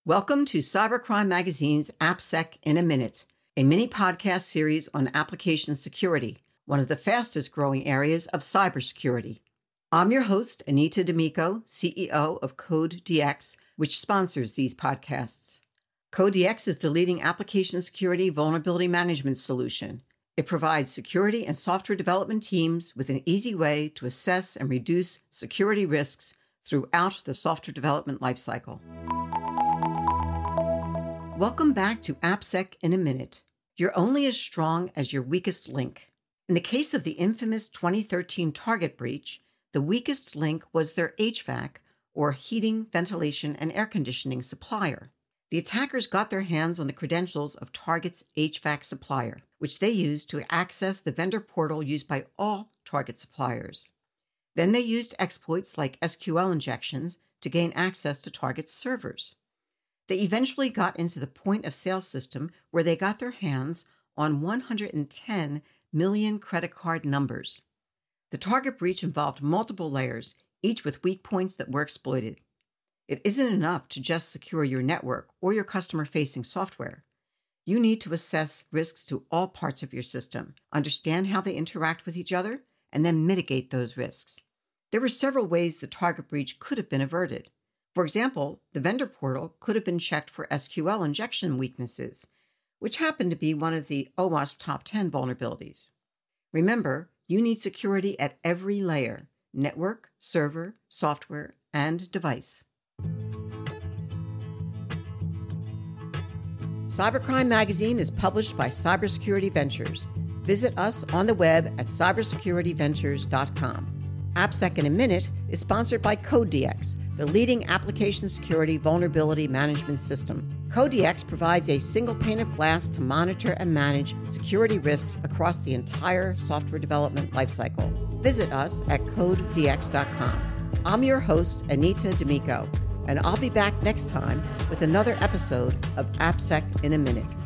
Welcome to Cybercrime Magazine's AppSec in a Minute, a mini podcast series on application security, one of the fastest growing areas of cybersecurity. I'm your host, Anita D'Amico, CEO of CodeDX, which sponsors these podcasts. CodeDX is the leading application security vulnerability management solution. It provides security and software development teams with an easy way to assess and reduce security risks throughout the software development lifecycle. Welcome back to AppSec in a Minute. You're only as strong as your weakest link. In the case of the infamous 2013 Target breach, the weakest link was their HVAC, or heating, ventilation, and air conditioning supplier. The attackers got their hands on the credentials of Target's HVAC supplier, which they used to access the vendor portal used by all Target suppliers. Then they used exploits like SQL injections to gain access to Target's servers. They eventually got into the point-of-sale system where they got their hands on 110 million credit card numbers. The Target breach involved multiple layers, each with weak points that were exploited. It isn't enough to just secure your network or your customer-facing software. You need to assess risks to all parts of your system, understand how they interact with each other, and then mitigate those risks. There were several ways the Target breach could have been averted. For example, the vendor portal could have been checked for SQL injection weaknesses, which happened to be one of the OWASP top 10 vulnerabilities. Remember, you need security at every layer: network, server, software, and device. Cybercrime Magazine is published by Cybersecurity Ventures. Visit us on the web at cybersecurityventures.com. AppSec in a Minute is sponsored by CodeDX, the leading application security vulnerability management system. CodeDX provides a single pane of glass to monitor and manage security risks across the entire software development lifecycle. Visit us at codedx.com. I'm your host, Anita D'Amico, and I'll be back next time with another episode of AppSec in a Minute.